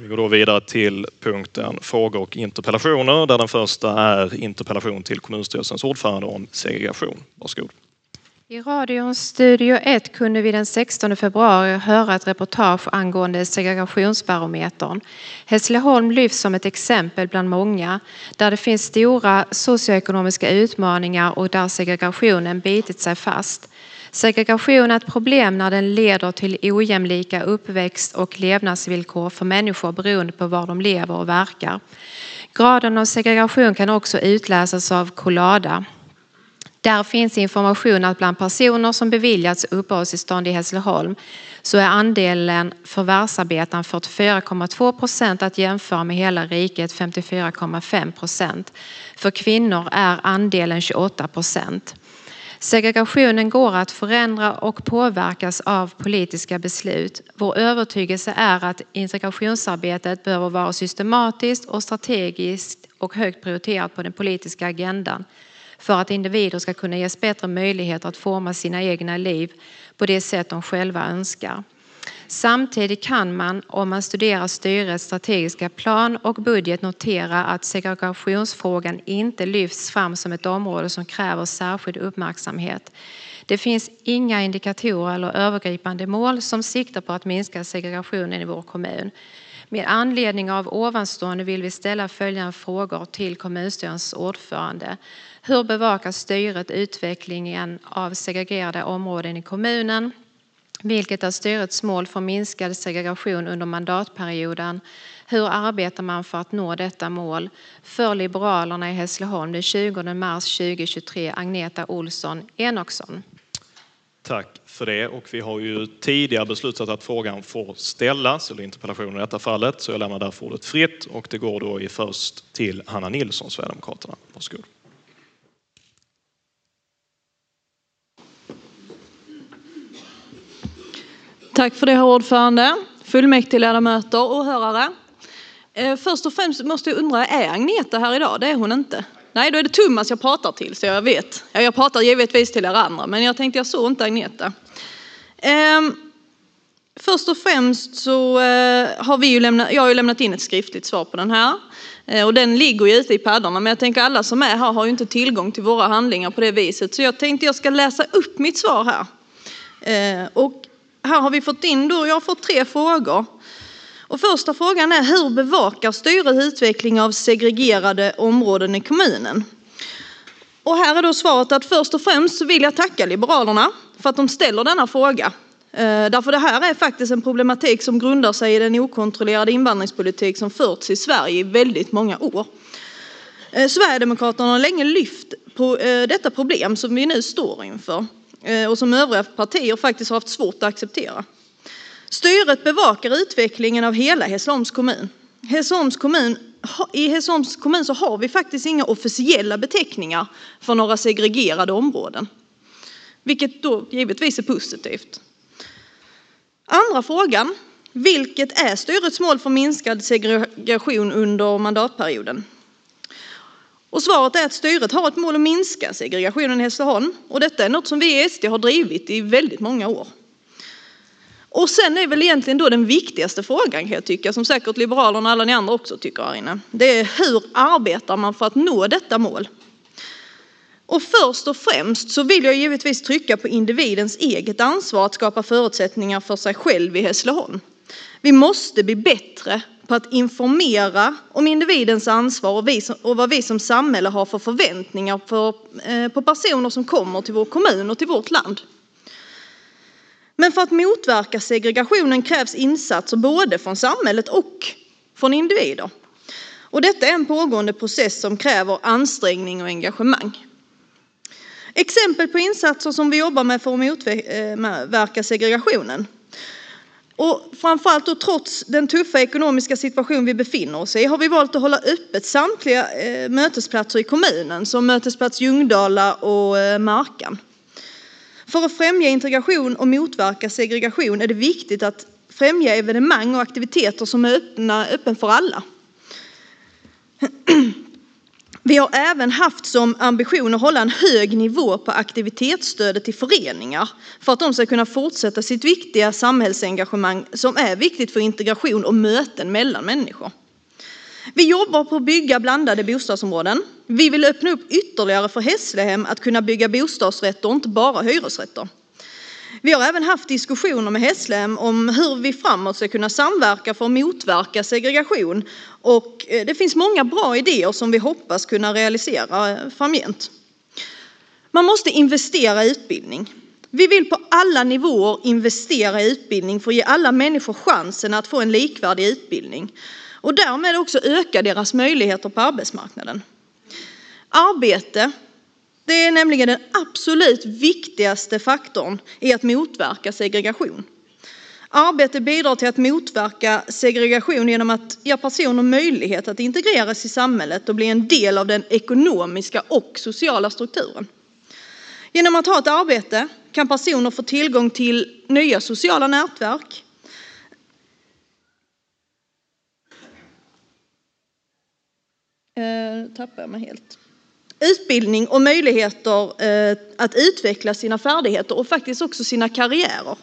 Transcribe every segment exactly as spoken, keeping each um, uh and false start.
Vi går då vidare till punkten frågor och interpellationer, där den första är interpellation till kommunstyrelsens ordförande om segregation. Varsågod. I radions Studio ett kunde vi den sextonde februari höra ett reportage angående segregationsbarometern. Hässleholm lyfts som ett exempel bland många, där det finns stora socioekonomiska utmaningar och där segregationen bitit sig fast. Segregation är ett problem när den leder till ojämlika uppväxt- och levnadsvillkor för människor beroende på var de lever och verkar. Graden av segregation kan också utläsas av Collada. Där finns information att bland personer som beviljats uppehållstillstånd i Hässleholm så är andelen förvärvsarbetande fyrtiofyra komma två procent att jämföra med hela riket femtiofyra komma fem procent. För kvinnor är andelen tjugoåtta procent. Segregationen går att förändra och påverkas av politiska beslut. Vår övertygelse är att integrationsarbetet behöver vara systematiskt och strategiskt och högt prioriterat på den politiska agendan för att individer ska kunna ges bättre möjligheter att forma sina egna liv på det sätt de själva önskar. Samtidigt kan man, om man studerar styrets strategiska plan och budget, notera att segregationsfrågan inte lyfts fram som ett område som kräver särskild uppmärksamhet. Det finns inga indikatorer eller övergripande mål som siktar på att minska segregationen i vår kommun. Med anledning av ovanstående vill vi ställa följande frågor till kommunstyrelsens ordförande. Hur bevakar styret utvecklingen av segregerade områden i kommunen? Vilket är styrets mål för minskad segregation under mandatperioden? Hur arbetar man för att nå detta mål? För Liberalerna i Hässleholm den tjugonde mars tjugohundratjugotre, Agneta Olsson Enoksson. Tack för det, och vi har ju tidigare beslutat att frågan får ställas, eller interpellationen i detta fallet, så jag lämnar därför ordet fritt och det går då i först till Hanna Nilsson, Sverigedemokraterna. Varsågod. Tack för det, herr ordförande, fullmäktigeledamöter och åhörare. Eh, först och främst måste jag undra, är Agneta här idag? Det är hon inte. Nej, då är det Thomas jag pratar till, så jag vet. Ja, jag pratar givetvis till er andra, men jag tänkte jag såg inte Agneta. Eh, först och främst så eh, har vi ju lämnat, jag har ju lämnat in ett skriftligt svar på den här. Eh, och den ligger ju ute i paddarna, men jag tänker alla som är här har ju inte tillgång till våra handlingar på det viset. Så jag tänkte jag ska läsa upp mitt svar här. Eh, och här har vi fått in då, jag har fått tre frågor. Och första frågan är: hur bevakar styret utveckling av segregerade områden i kommunen? Och här är då svaret att först och främst så vill jag tacka Liberalerna för att de ställer denna fråga. Därför det här är faktiskt en problematik som grundar sig i den okontrollerade invandringspolitik som förts i Sverige i väldigt många år. Sverigedemokraterna har länge lyft på detta problem som vi nu står inför och som övriga partier faktiskt har haft svårt att acceptera. Styret bevakar utvecklingen av hela Hässleholms kommun. Hässleholms kommun. I Hässleholms kommun så har vi faktiskt inga officiella beteckningar för några segregerade områden. Vilket då givetvis är positivt. Andra frågan. Vilket är styrets mål för minskad segregation under mandatperioden? Och svaret är att styret har ett mål att minska segregationen i Hässleholm. Och detta är något som vi i S D har drivit i väldigt många år. Och sen är väl egentligen då den viktigaste frågan, kan jag tycka, som säkert Liberalerna och alla ni andra också tycker här inne. Det är: hur arbetar man för att nå detta mål? Och först och främst så vill jag givetvis trycka på individens eget ansvar att skapa förutsättningar för sig själv i Hässleholm. Vi måste bli bättre på att informera om individens ansvar och, vi som, och vad vi som samhälle har för förväntningar på, eh, på personer som kommer till vår kommun och till vårt land. Men för att motverka segregationen krävs insatser både från samhället och från individer. Och detta är en pågående process som kräver ansträngning och engagemang. Exempel på insatser som vi jobbar med för att motverka segregationen. Och framförallt då, trots den tuffa ekonomiska situation vi befinner oss i, har vi valt att hålla öppet samtliga eh, mötesplatser i kommunen, som mötesplats Ljungdala och eh, Markan. För att främja integration och motverka segregation är det viktigt att främja evenemang och aktiviteter som är öppna, öppen för alla. Vi har även haft som ambition att hålla en hög nivå på aktivitetsstödet till föreningar för att de ska kunna fortsätta sitt viktiga samhällsengagemang som är viktigt för integration och möten mellan människor. Vi jobbar på att bygga blandade bostadsområden. Vi vill öppna upp ytterligare för Hässlehem att kunna bygga bostadsrätter och inte bara hyresrätter. Vi har även haft diskussioner med Hässlehem om hur vi framåt ska kunna samverka för att motverka segregation. Och det finns många bra idéer som vi hoppas kunna realisera framgent. Man måste investera i utbildning. Vi vill på alla nivåer investera i utbildning för att ge alla människor chansen att få en likvärdig utbildning. Och därmed också öka deras möjligheter på arbetsmarknaden. Arbete. Det är nämligen den absolut viktigaste faktorn i att motverka segregation. Arbete bidrar till att motverka segregation genom att ge personer möjlighet att integreras i samhället och bli en del av den ekonomiska och sociala strukturen. Genom att ha ett arbete kan personer få tillgång till nya sociala nätverk. Eh, tappar jag mig helt. Utbildning och möjligheter eh, att utveckla sina färdigheter och faktiskt också sina karriärer.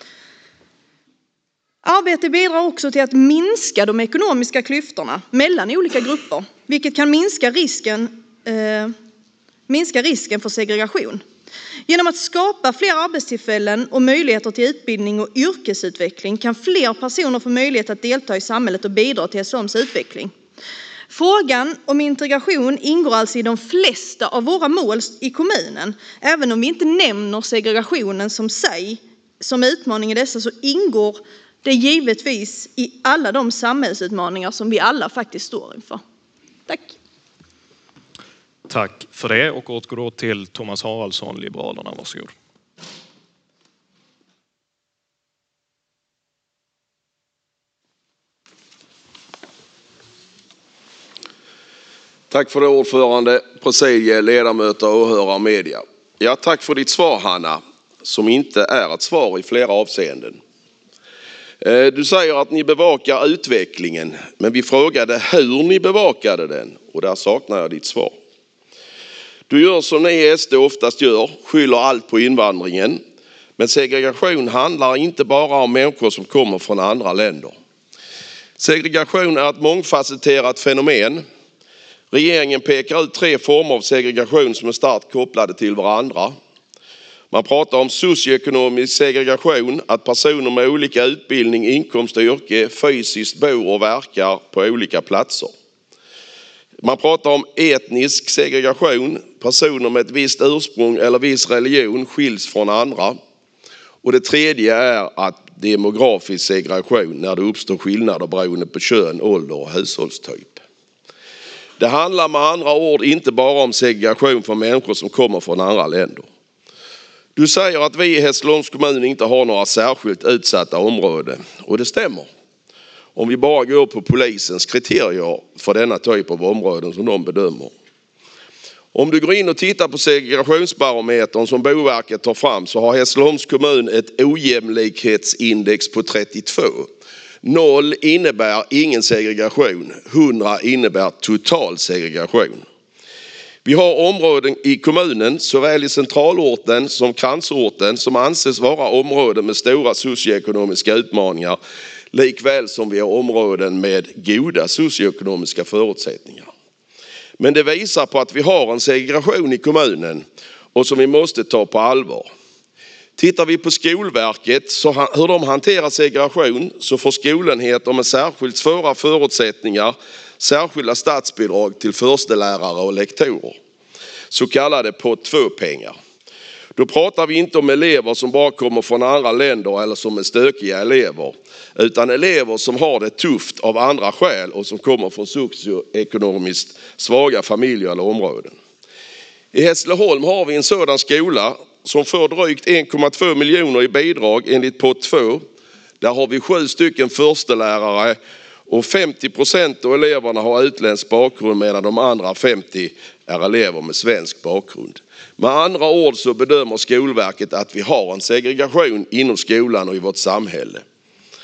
Arbete bidrar också till att minska de ekonomiska klyftorna mellan olika grupper, vilket kan minska risken, eh, minska risken för segregation. Genom att skapa fler arbetstillfällen och möjligheter till utbildning och yrkesutveckling kan fler personer få möjlighet att delta i samhället och bidra till Hässleholms utveckling. Frågan om integration ingår alltså i de flesta av våra mål i kommunen. Även om vi inte nämner segregationen som sig, som utmaning i dessa, så ingår det givetvis i alla de samhällsutmaningar som vi alla faktiskt står inför. Tack. Tack för det och återgår då till Thomas Haraldsson, Liberalerna. Varsågod. Tack för det, ordförande, presidiet, ledamöter, åhörare och media. Ja, tack för ditt svar, Hanna, som inte är ett svar i flera avseenden. Du säger att ni bevakar utvecklingen, men vi frågade hur ni bevakade den och där saknar jag ditt svar. Du gör som ni i S D oftast gör, skyller allt på invandringen. Men segregation handlar inte bara om människor som kommer från andra länder. Segregation är ett mångfacetterat fenomen. Regeringen pekar ut tre former av segregation som är starkt kopplade till varandra. Man pratar om socioekonomisk segregation, att personer med olika utbildning, inkomst och yrke fysiskt bor och verkar på olika platser. Man pratar om etnisk segregation, personer med ett visst ursprung eller viss religion skiljs från andra. Och det tredje är att demografisk segregation, när det uppstår skillnader beroende på kön, ålder och hushållstyp. Det handlar med andra ord inte bara om segregation för människor som kommer från andra länder. Du säger att vi i Hässleholms kommun inte har några särskilt utsatta områden. Och det stämmer. Om vi bara går på polisens kriterier för denna typ av områden som de bedömer. Om du går in och tittar på segregationsbarometern som Boverket tar fram, så har Hässleholms kommun ett ojämlikhetsindex på trettiotvå. noll innebär ingen segregation, hundra innebär total segregation. Vi har områden i kommunen, såväl i centralorten som kransorten, som anses vara områden med stora socioekonomiska utmaningar, likväl som vi har områden med goda socioekonomiska förutsättningar. Men det visar på att vi har en segregation i kommunen och som vi måste ta på allvar. Tittar vi på Skolverket, så hur de hanterar segregation, så får skolenheter med särskilt svåra förutsättningar särskilda statsbidrag till förstelärare och lektorer. Så kallade pott två-pengar. Då pratar vi inte om elever som bara kommer från andra länder eller som är stökiga elever. Utan elever som har det tufft av andra skäl och som kommer från socioekonomiskt svaga familjer eller områden. I Hässleholm har vi en sådan skola som får drygt en komma två miljoner i bidrag enligt pott två. Där har vi sju stycken förstelärare och femtio procent av eleverna har utländsk bakgrund medan de andra femtio är elever med svensk bakgrund. Med andra ord så bedömer Skolverket att vi har en segregation inom skolan och i vårt samhälle.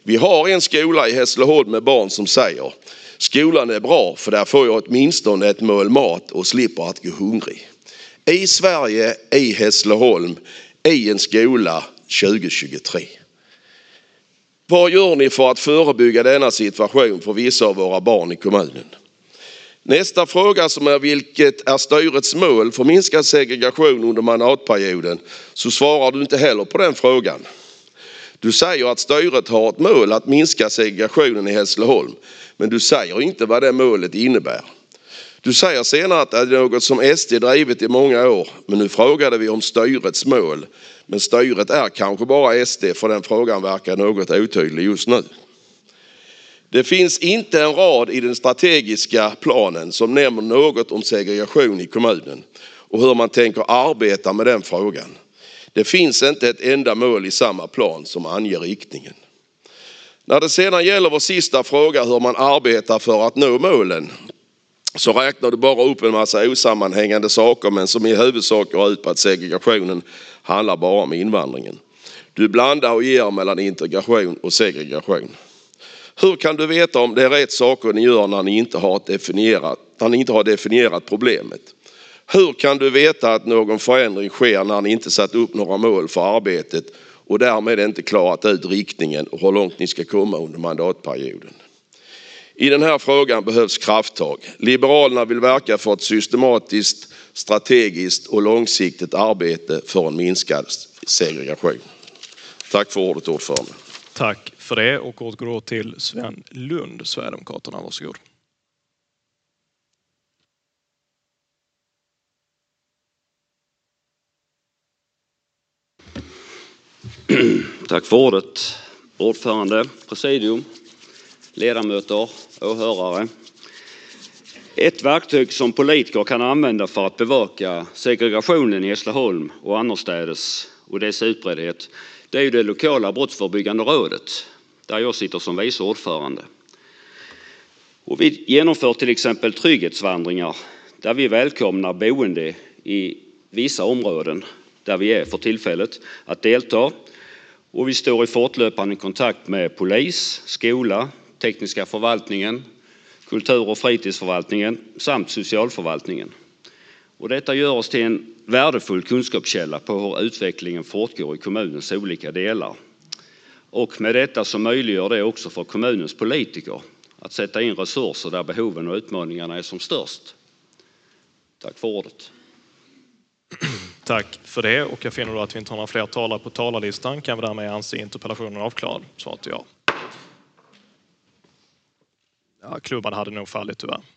Vi har en skola i Hässleholm med barn som säger: skolan är bra för där får jag åtminstone ett mål mat och slipper att gå hungrig. I Sverige, i Hässleholm, i en skola tjugo tjugotre. Vad gör ni för att förebygga denna situation för vissa av våra barn i kommunen? Nästa fråga som är: vilket är styrets mål för minskad segregation under mandatperioden? Så svarar du inte heller på den frågan. Du säger att styret har ett mål att minska segregationen i Hässleholm, men du säger inte vad det målet innebär. Du säger senare att det är något som S D drivit i många år, men nu frågade vi om styrets mål. Men styret är kanske bara S D, för den frågan verkar något otydlig just nu. Det finns inte en rad i den strategiska planen som nämner något om segregation i kommunen och hur man tänker arbeta med den frågan. Det finns inte ett enda mål i samma plan som anger riktningen. När det sedan gäller vår sista fråga, hur man arbetar för att nå målen, så räknar du bara upp en massa osammanhängande saker, men som i huvudsak går ut på att segregationen handlar bara om invandringen. Du blandar och ger mellan integration och segregation. Hur kan du veta om det är rätt saker ni gör när ni inte har definierat, när ni inte har definierat problemet? Hur kan du veta att någon förändring sker när ni inte satt upp några mål för arbetet och därmed inte klarat ut riktningen och hur långt ni ska komma under mandatperioden? I den här frågan behövs krafttag. Liberalerna vill verka för ett systematiskt, strategiskt och långsiktigt arbete för en minskad segregation. Tack för ordet, ordförande. Tack för det, och återgår till Sven Lund, Sverigedemokraterna. Varsågod. Tack för ordet, ordförande, presidium, ledamöter, åhörare. Ett verktyg som politiker kan använda för att bevaka segregationen i Hässleholm och annorstädes och dess utbredning, det är ju det lokala brottsförebyggande rådet, där jag sitter som vice ordförande. Och vi genomför till exempel trygghetsvandringar där vi välkomnar boende i vissa områden där vi är för tillfället att delta. Och vi står i fortlöpande kontakt med polis, skola, tekniska förvaltningen, kultur- och fritidsförvaltningen samt socialförvaltningen. Och detta gör oss till en värdefull kunskapskälla på hur utvecklingen fortgår i kommunens olika delar. Och med detta så möjliggör det också för kommunens politiker att sätta in resurser där behoven och utmaningarna är som störst. Tack för ordet. Tack för det, och jag finner då att vi inte har några fler talare på talarlistan. Kan vi därmed anse interpellationen avklarad? Svaret är ja. Ja, klubban hade nog fallit tyvärr.